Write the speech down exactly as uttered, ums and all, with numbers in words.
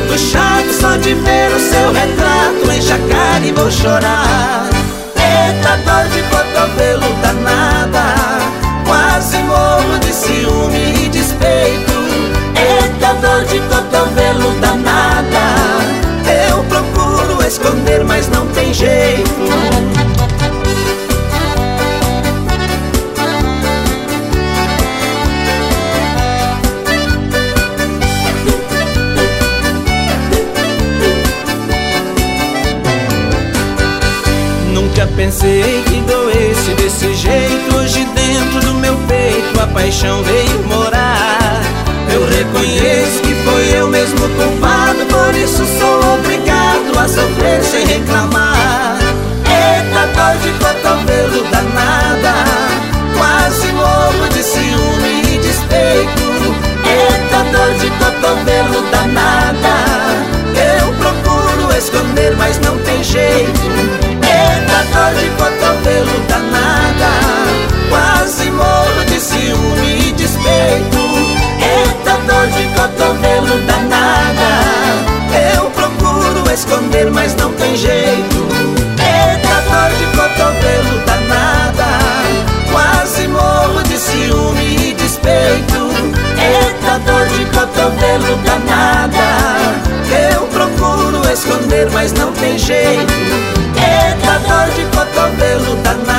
fico chato só de ver o seu retrato. Enche a cara e vou chorar. Eita dor de cotovelo danada, quase morro de ciúme e despeito. Eita dor de cotovelo danada, eu procuro esconder, mas não tem jeito. Nunca pensei que doesse desse jeito. Hoje dentro do meu peito a paixão veio morar. Eu reconheço que foi eu mesmo culpado, por isso sou obrigado a sofrer sem reclamar. Eita dor de cotovelo danada, quase morro de ciúme e despeito. Eita dor de cotovelo danada, eu procuro esconder, mas não tem jeito. Eita dor de cotovelo danada, quase morro de ciúme e despeito. Eita dor de cotovelo danada, eu procuro esconder, mas não tem jeito. Eita dor de cotovelo danada, quase morro de ciúme e despeito. Eita dor de cotovelo danada, eu procuro esconder, mas não tem jeito. Eita dor de cotovelo danada.